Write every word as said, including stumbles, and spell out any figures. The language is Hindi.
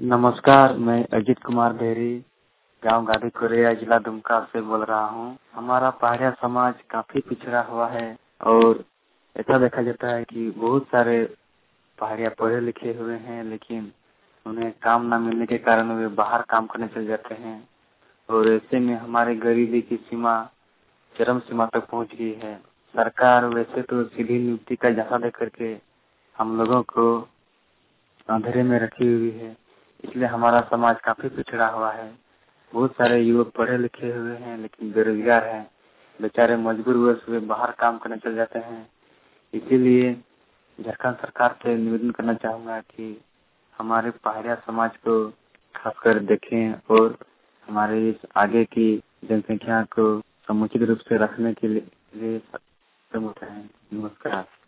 नमस्कार, मैं अजित कुमार बेरी गांव गाड़ी कोरिया जिला दुमका से बोल रहा हूं। हमारा पहाड़िया समाज काफी पिछड़ा हुआ है और ऐसा देखा जाता है कि बहुत सारे पहाड़िया पढ़े लिखे हुए हैं, लेकिन उन्हें काम न मिलने के कारण वे बाहर काम करने चले जाते हैं और ऐसे में हमारे गरीबी की सीमा चरम सीमा तक पहुंच गई है। सरकार वैसे तो सीधी नियुक्ति का झांसा दे करके हम लोगों को अंधेरे में रखी हुई है, इसलिए हमारा समाज काफी पिछड़ा हुआ है। बहुत सारे युवक पढ़े लिखे हुए हैं लेकिन बेरोजगार हैं, बेचारे मजबूर हुए हुए बाहर काम करने चले जाते हैं। इसीलिए झारखंड सरकार से निवेदन करना चाहूंगा कि हमारे पहाड़िया समाज को खासकर देखें और हमारे इस आगे की जनसंख्या को समुचित रूप से रखने के लिए सक्षम होते हैं। नमस्कार।